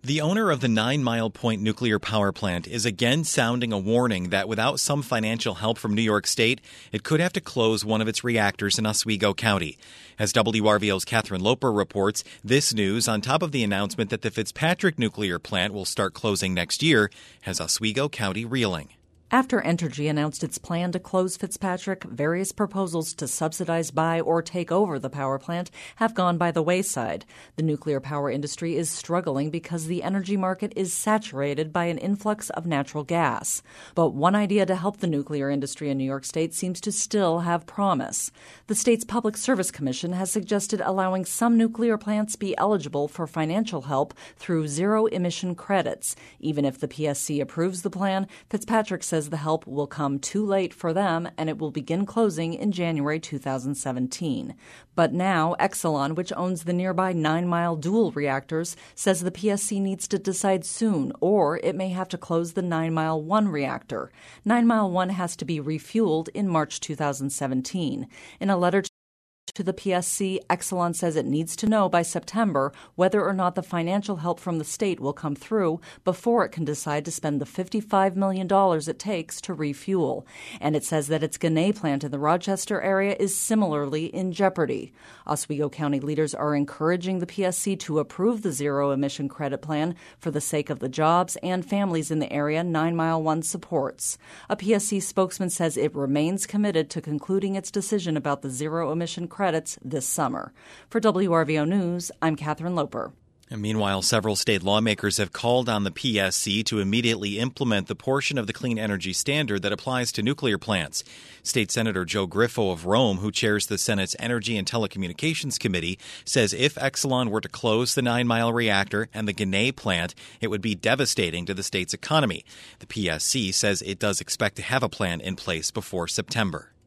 The owner of the 9 Mile Point nuclear power plant is again sounding a warning that without some financial help from New York State, it could have to close one of its reactors in Oswego County. As WRVO's Catherine Loper reports, this news, on top of the announcement that the Fitzpatrick nuclear plant will start closing next year, has Oswego County reeling. After Entergy announced its plan to close Fitzpatrick, various proposals to subsidize, buy, or take over the power plant have gone by the wayside. The nuclear power industry is struggling because the energy market is saturated by an influx of natural gas. But one idea to help the nuclear industry in New York State seems to still have promise. The state's Public Service Commission has suggested allowing some nuclear plants be eligible for financial help through zero-emission credits. Even if the PSC approves the plan, Fitzpatrick says the help will come too late for them and it will begin closing in January 2017. But now, Exelon, which owns the nearby 9 Mile dual reactors, says the PSC needs to decide soon, or it may have to close the 9 Mile 1 reactor. 9 Mile 1 has to be refueled in March 2017. In a letter to the PSC, Exelon says it needs to know by September whether or not the financial help from the state will come through before it can decide to spend the $55 million it takes to refuel. And it says that its Ginna plant in the Rochester area is similarly in jeopardy. Oswego County leaders are encouraging the PSC to approve the zero-emission credit plan for the sake of the jobs and families in the area 9 Mile 1 supports. A PSC spokesman says it remains committed to concluding its decision about the zero-emission credits this summer. For WRVO News, I'm Catherine Loper. And meanwhile, several state lawmakers have called on the PSC to immediately implement the portion of the clean energy standard that applies to nuclear plants. State Senator Joe Griffo of Rome, who chairs the Senate's Energy and Telecommunications Committee, says if Exelon were to close the 9 Mile reactor and the Ginna plant, it would be devastating to the state's economy. The PSC says it does expect to have a plan in place before September.